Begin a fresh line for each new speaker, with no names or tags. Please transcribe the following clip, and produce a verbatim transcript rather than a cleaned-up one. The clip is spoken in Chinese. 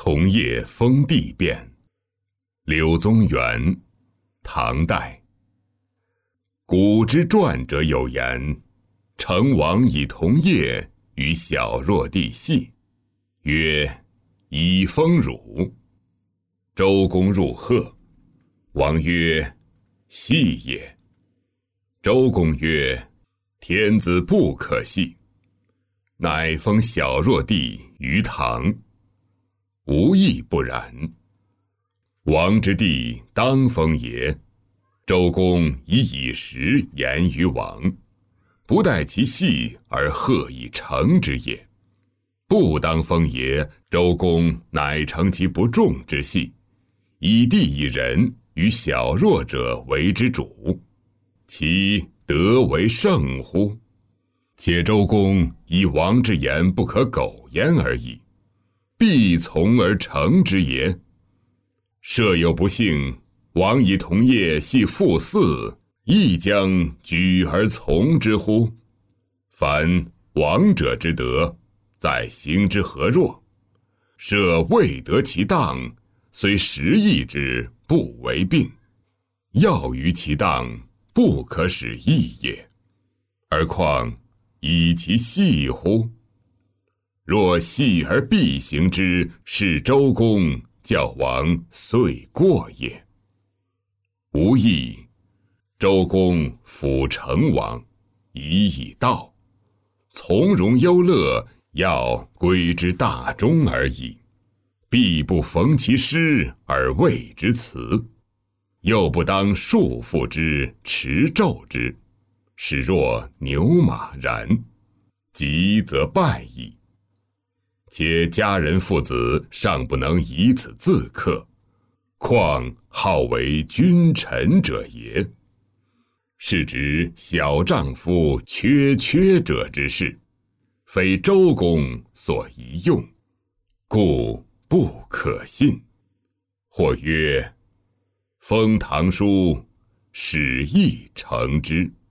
同业封地变。柳宗元，唐代。古之传者有言：成王以同业与小弱地系，曰：以封汝。周公入贺，王曰：系也。周公曰：天子不可系，乃封小弱地于唐。无义不然。王之地当封也。周公以以实言于王，不待其系而贺以成之也。不当封也，周公乃成其不重之系，以地以人与小弱者为之主，其得为圣乎？且周公以王之言不可苟焉而已，必从而成之也。设有不幸，王以同业系父嗣，亦将举而从之乎？凡王者之德，在行之何若？设未得其当，虽实义之，不为病；要于其当，不可使义也。而况以其系乎？若系而必行之，是周公教王遂过也。无益，周公辅成王，以以道，从容忧乐，要归之大忠而已。必不逢其失而谓之辞，又不当束缚之，持咒之，使若牛马然，急则败矣。且家人父子尚不能以此自克，况好为君臣者也？是指小丈夫缺缺者之事，非周公所宜用，故不可信。或曰：封唐书，始意成之。